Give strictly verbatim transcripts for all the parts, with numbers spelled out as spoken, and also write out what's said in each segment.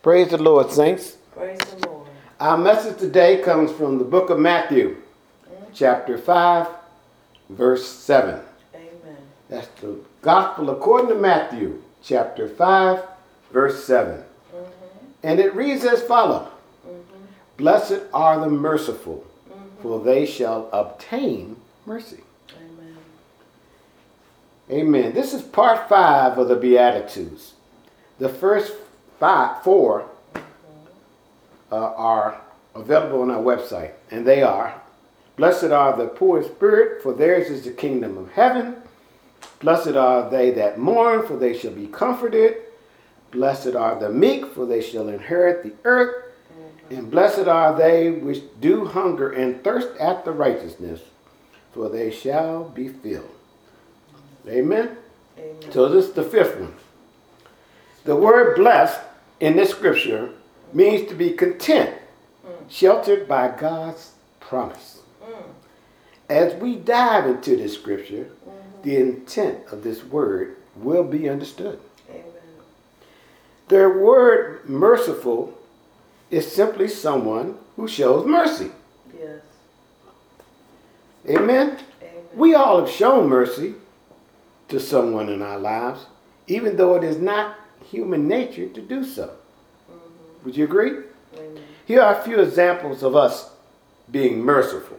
Praise the Lord, saints. Praise the Lord. Our message today comes from the book of Matthew, mm-hmm. chapter five, verse seven. Amen. That's the gospel according to Matthew, chapter five, verse seven. Mm-hmm. And it reads as follows. Mm-hmm. Blessed are the merciful, mm-hmm. for they shall obtain mercy. Amen. Amen. This is part five of the Beatitudes. The first five, four uh, are available on our website, and they are: blessed are the poor in spirit, for theirs is the kingdom of heaven. Blessed are they that mourn, for they shall be comforted. Blessed are the meek, for they shall inherit the earth. Mm-hmm. And blessed are they which do hunger and thirst after righteousness, for they shall be filled. Amen? Amen. So this is the fifth one. The word blessed in this scripture means to be content, mm. sheltered by God's promise. Mm. As we dive into this scripture, mm-hmm. the intent of this word will be understood. Amen. The word merciful is simply someone who shows mercy. Yes. Amen? Amen. We all have shown mercy to someone in our lives, even though it is not human nature to do so. Mm-hmm. Would you agree? Amen. Here are a few examples of us being merciful.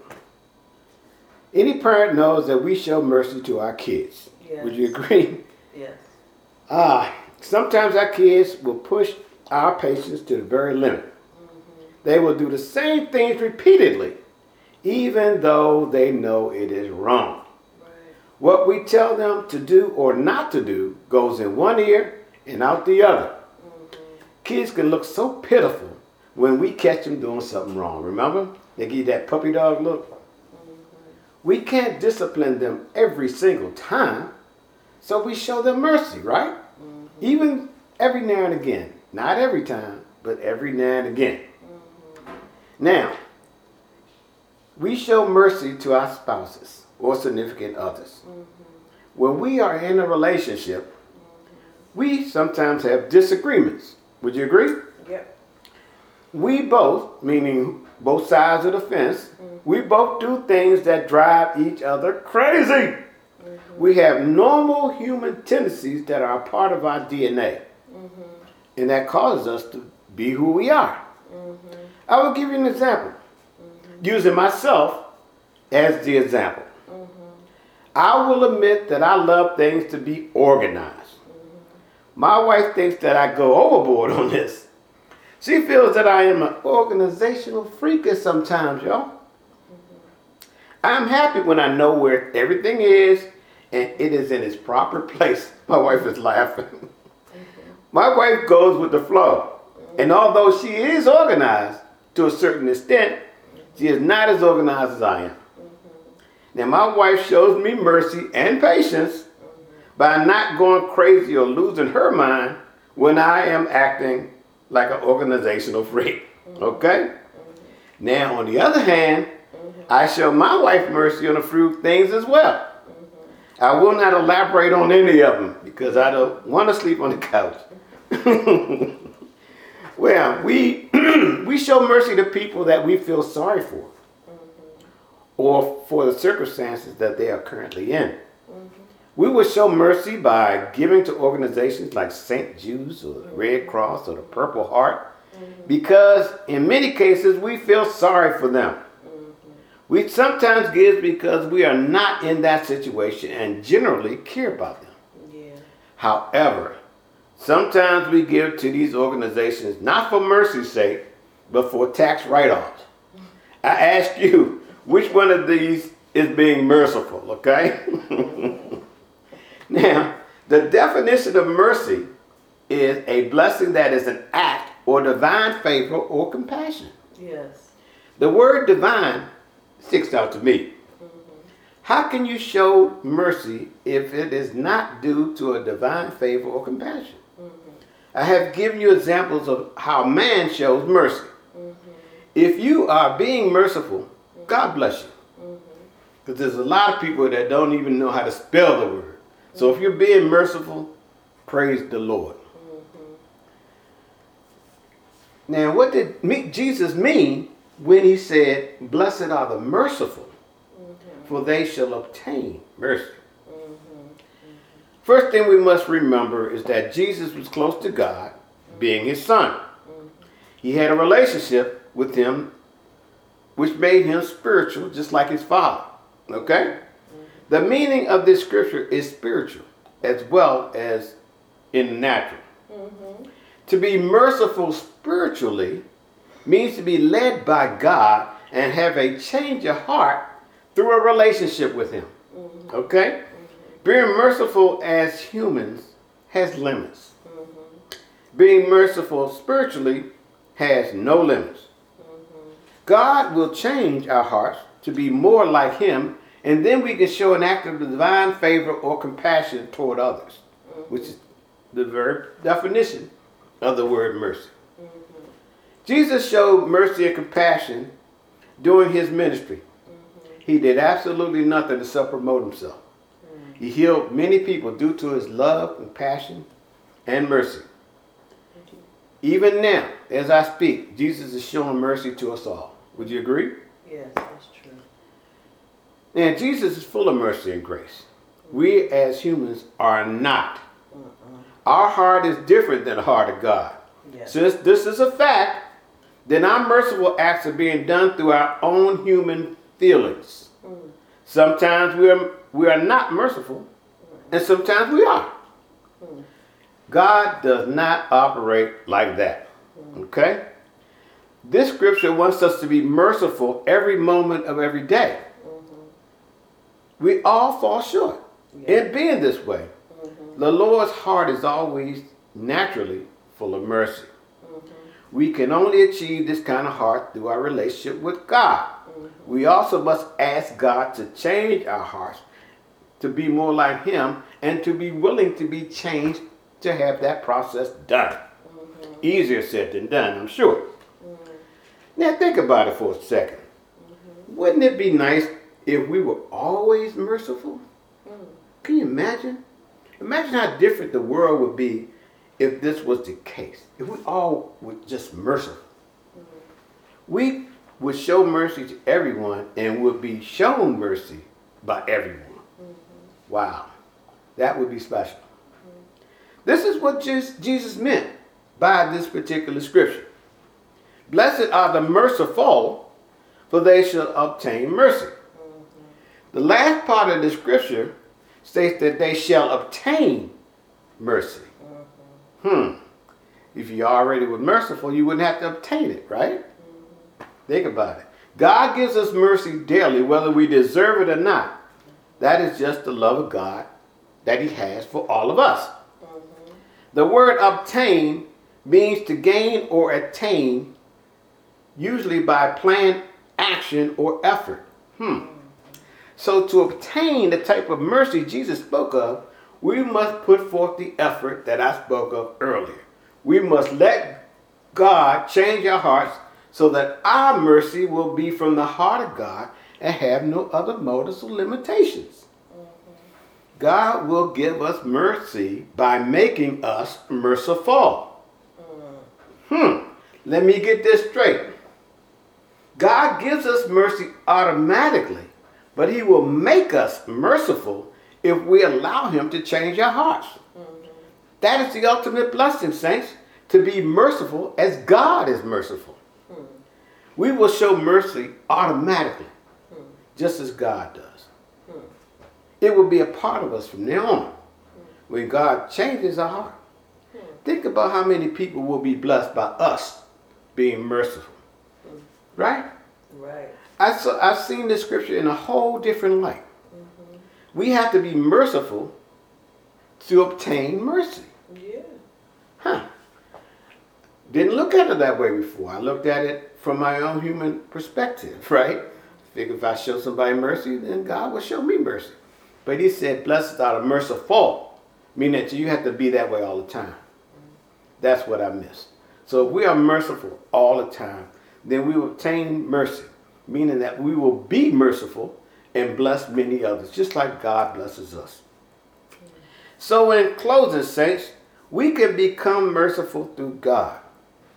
Any parent knows that we show mercy to our kids. Yes. Would you agree? Yes. Ah, sometimes our kids will push our patience to the very limit. Mm-hmm. They will do the same things repeatedly, even though they know it is wrong. Right. What we tell them to do or not to do goes in one ear and out the other. Mm-hmm. Kids can look so pitiful when we catch them doing something wrong. Remember? They give you that puppy dog look. Mm-hmm. We can't discipline them every single time, so we show them mercy, right? Mm-hmm. Even every now and again. Not every time, but every now and again. Mm-hmm. Now, we show mercy to our spouses or significant others. Mm-hmm. When we are in a relationship, we sometimes have disagreements. Would you agree? Yep. We both, meaning both sides of the fence, mm-hmm. we both do things that drive each other crazy. Mm-hmm. We have normal human tendencies that are a part of our D N A. Mm-hmm. And that causes us to be who we are. Mm-hmm. I will give you an example. Mm-hmm. Using myself as the example. Mm-hmm. I will admit that I love things to be organized. My wife thinks that I go overboard on this. She feels that I am an organizational freak sometimes, y'all. Mm-hmm. I'm happy when I know where everything is and it is in its proper place. My wife is laughing. Mm-hmm. My wife goes with the flow. Mm-hmm. And although she is organized to a certain extent, she is not as organized as I am. Mm-hmm. Now, my wife shows me mercy and patience by not going crazy or losing her mind when I am acting like an organizational freak. Okay? Mm-hmm. Now, on the other hand, mm-hmm. I show my wife mercy on a few things as well. Mm-hmm. I will not elaborate on any of them because I don't want to sleep on the couch. Well, we we show mercy to people that we feel sorry for, mm-hmm. or for the circumstances that they are currently in. Mm-hmm. We will show mercy by giving to organizations like Saint Jude's or the Red Cross or the Purple Heart, mm-hmm. because in many cases we feel sorry for them. Mm-hmm. We sometimes give because we are not in that situation and generally care about them. Yeah. However, sometimes we give to these organizations not for mercy's sake, but for tax write-offs. Mm-hmm. I ask you, which one of these is being merciful, okay? Now, the definition of mercy is a blessing that is an act or divine favor or compassion. Yes. The word divine sticks out to me. Mm-hmm. How can you show mercy if it is not due to a divine favor or compassion? Mm-hmm. I have given you examples of how man shows mercy. Mm-hmm. If you are being merciful, mm-hmm. God bless you. Because mm-hmm. there's a lot of people that don't even know how to spell the word. So if you're being merciful, praise the Lord. Mm-hmm. Now, what did me, Jesus mean when he said, "Blessed are the merciful, Mm-hmm. for they shall obtain mercy"? Mm-hmm. First thing we must remember is that Jesus was close to God, being his son. He had a relationship with him, which made him spiritual, just like his father. Okay? The meaning of this scripture is spiritual, as well as in the natural. Mm-hmm. To be merciful spiritually means to be led by God and have a change of heart through a relationship with him. Mm-hmm. Okay? Mm-hmm. Being merciful as humans has limits. Mm-hmm. Being merciful spiritually has no limits. Mm-hmm. God will change our hearts to be more like him, and then we can show an act of divine favor or compassion toward others, Mm-hmm. which is the very definition of the word mercy. Mm-hmm. Jesus showed mercy and compassion during his ministry. Mm-hmm. He did absolutely nothing to self-promote himself. Mm-hmm. He healed many people due to his love, compassion, and mercy. Even now, as I speak, Jesus is showing mercy to us all. Would you agree? Yes, that's true. And Jesus is full of mercy and grace. We as humans are not. Mm-mm. Our heart is different than the heart of God. Yes. Since this is a fact, then our merciful acts are being done through our own human feelings. Mm. Sometimes we are, we are not merciful, and sometimes we are. Mm. God does not operate like that. Okay? This scripture wants us to be merciful every moment of every day. Mm-hmm. We all fall short Yeah. in being this way. Mm-hmm. The Lord's heart is always naturally full of mercy. Mm-hmm. We can only achieve this kind of heart through our relationship with God. Mm-hmm. We also must ask God to change our hearts to be more like him and to be willing to be changed to have that process done. Mm-hmm. Easier said than done, I'm sure. Mm-hmm. Now think about it for a second. Mm-hmm. Wouldn't it be nice if we were always merciful? Mm. Can you imagine? Imagine how different the world would be if this was the case. If we all were just merciful. Mm-hmm. We would show mercy to everyone and would be shown mercy by everyone. Mm-hmm. Wow. That would be special. This is what Jesus meant by this particular scripture. Blessed are the merciful, for they shall obtain mercy. Mm-hmm. The last part of the scripture states that they shall obtain mercy. Mm-hmm. Hmm. If you already were merciful, you wouldn't have to obtain it, right? Mm-hmm. Think about it. God gives us mercy daily, whether we deserve it or not. That is just the love of God that he has for all of us. Mm-hmm. The word obtain means to gain or attain, usually by planned action or effort. Hmm. So to obtain the type of mercy Jesus spoke of, we must put forth the effort that I spoke of earlier. We must let God change our hearts so that our mercy will be from the heart of God and have no other motives or limitations. God will give us mercy by making us merciful. Hmm. Let me get this straight. God gives us mercy automatically, but he will make us merciful if we allow him to change our hearts. Mm-hmm. That is the ultimate blessing, saints, to be merciful as God is merciful. Mm-hmm. We will show mercy automatically, Mm-hmm. just as God does. Mm-hmm. It will be a part of us from now on when God changes our heart. Mm-hmm. Think about how many people will be blessed by us being merciful. Mm-hmm. Right? Right. I saw, I've seen this scripture in a whole different light. Mm-hmm. We have to be merciful to obtain mercy. Yeah. Huh. Didn't look at it that way before. I looked at it from my own human perspective, right? Figure if I show somebody mercy, then God will show me mercy. But he said, blessed are the merciful, meaning that you have to be that way all the time. That's what I missed. So if we are merciful all the time, then we will obtain mercy, meaning that we will be merciful and bless many others, just like God blesses us. So in closing, saints, we can become merciful through God.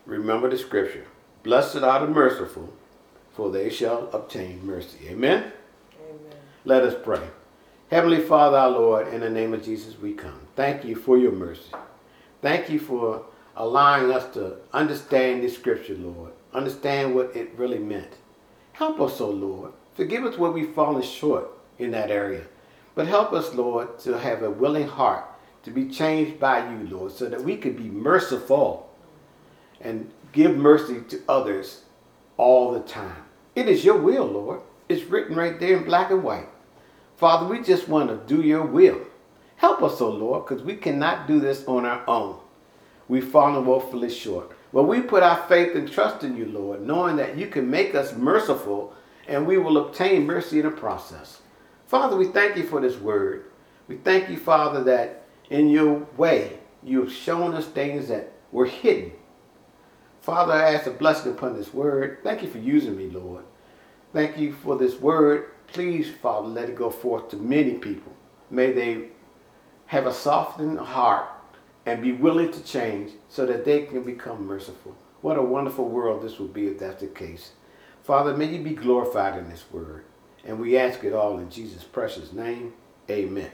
Remember the scripture. Blessed are the merciful, for they shall obtain mercy. Amen? Amen. Let us pray. Heavenly Father, our Lord, in the name of Jesus we come. Thank you for your mercy. Thank you for allowing us to understand this scripture, Lord. Understand what it really meant. Help us, O Lord. Forgive us where we've fallen short in that area. But help us, Lord, to have a willing heart to be changed by you, Lord, so that we could be merciful and give mercy to others all the time. It is your will, Lord. It's written right there in black and white. Father, we just want to do your will. Help us, O Lord, because we cannot do this on our own. We've fallen woefully short. Well, we put our faith and trust in you, Lord, knowing that you can make us merciful and we will obtain mercy in the process. Father, we thank you for this word. We thank you, Father, that in your way you have shown us things that were hidden. Father, I ask a blessing upon this word. Thank you for using me, Lord. Thank you for this word. Please, Father, let it go forth to many people. May they have a softened heart and be willing to change so that they can become merciful. What a wonderful world this will be if that's the case. Father, may you be glorified in this word. And we ask it all in Jesus' precious name. Amen.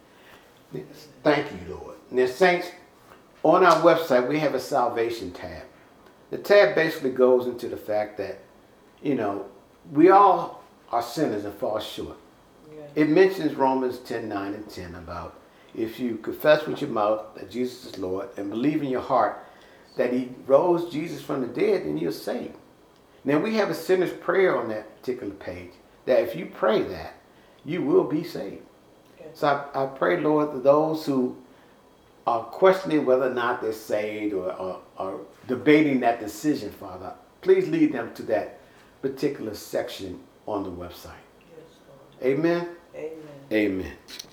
Thank you, Lord. Now, saints, on our website, we have a salvation tab. The tab basically goes into the fact that, you know, we all are sinners and fall short. Yeah. It mentions Romans ten, nine, and ten about if you confess with your mouth that Jesus is Lord and believe in your heart that he rose Jesus from the dead, then you're saved. Now, we have a sinner's prayer on that particular page that if you pray that, you will be saved. Okay. So I, I pray, Lord, that those who are questioning whether or not they're saved or, or, or debating that decision, Father, please lead them to that particular section on the website. Yes, Lord. Amen? Amen. Amen.